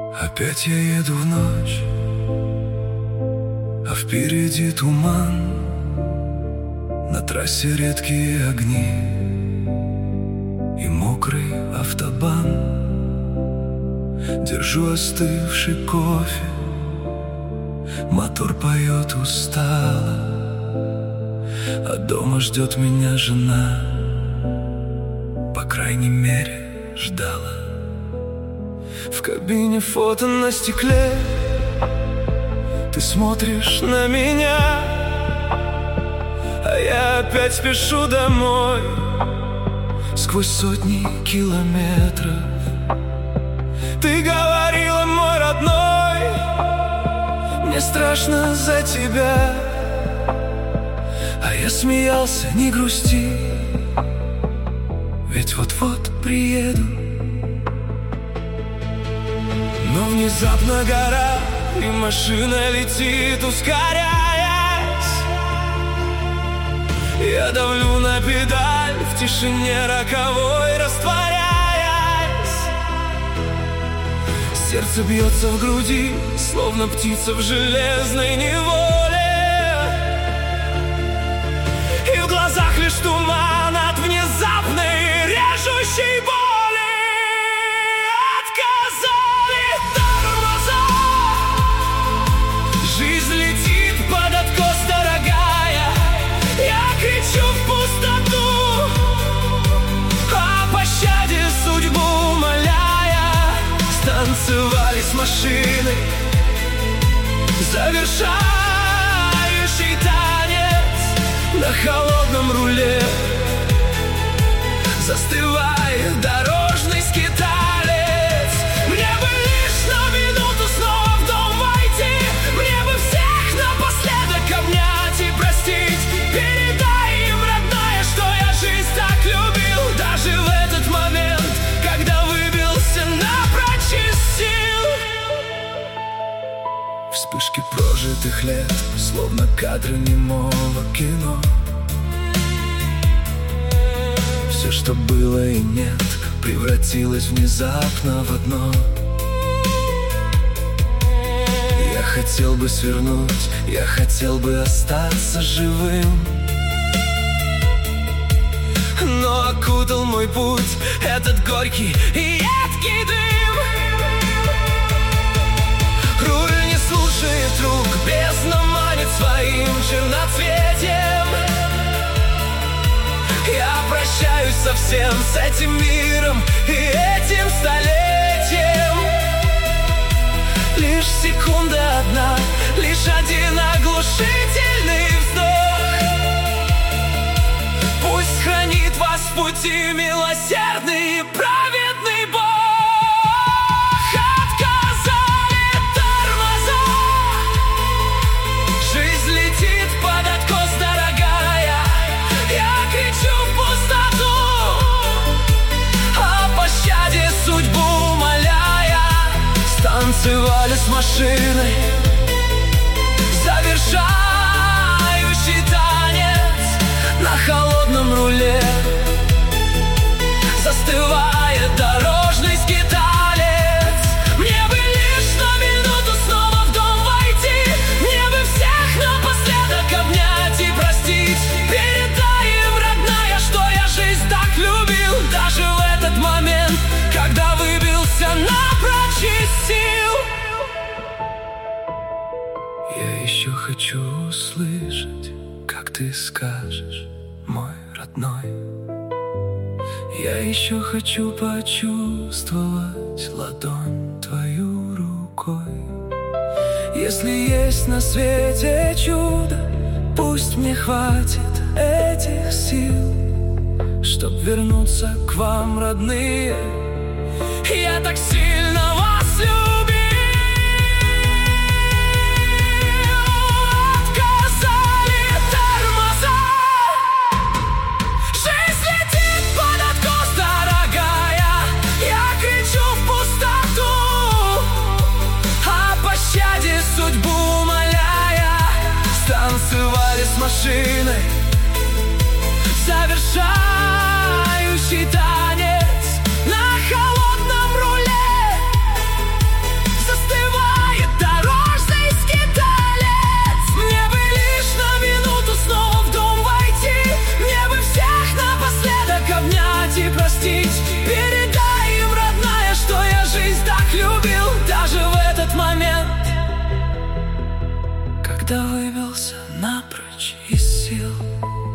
Опять я еду в ночь, а впереди туман. На трассе редкие огни и мокрый автобан. Держу остывший кофе, мотор поет устало, а дома ждет меня жена, по крайней мере ждала. В кабине фото на стекле, ты смотришь на меня, а я опять спешу домой сквозь сотни километров. Ты говорила, мой родной, мне страшно за тебя, а я смеялся, не грусти, ведь вот-вот приеду. Но внезапно гора, и машина летит, ускоряясь. Я давлю на педаль, в тишине роковой растворяясь. Сердце бьется в груди, словно птица в железной неволе. И в глазах лишь туман от внезапной режущей боли. Танцевали с машиной, завершающий танец на холодном руле. Застывает дорожный скиталец. Мне бы лишь на минуту снова в дом войти, мне бы всех напоследок обнять и простить. Передай им, родная, что я жизнь так любил, даже в этот момент, когда выбился напрочь из сил. Вспышки прожитых лет, словно кадры немого кино. Все, что было и нет, превратилось внезапно в одно. Я хотел бы свернуть, я хотел бы остаться живым, но окутал мой путь этот горький и едкий дым. Руль не слушает рук, бездна манит своим черноцветием. Я прощаюсь совсем с этим миром и этим столетием. Лишь секунда одна, лишь один оглушительный вздох. Пусть хранит вас в пути милосердный и праведный Бог. Отказали тормоза, жизнь летит под откос, дорогая. Я кричу в пустоту, о пощаде судьбу умоляя. Станцевали с машиной, завершающий танец на холодном руле. Застывает дорожный скиталец. Мне бы лишь на минуту снова в дом войти, мне бы всех напоследок обнять и простить. Передай им, родная, что я жизнь так любил, даже в этот момент, когда выбился напрочь из сил. Я еще хочу услышать, как ты скажешь, мой родной. Я еще хочу почувствовать ладонь твою рукой. Если есть на свете чудо, пусть мне хватит этих сил, чтоб вернуться к вам, родные. Я так сильно вас любил. Танцевали с машиной, завершающий танец на холодном руле. сил.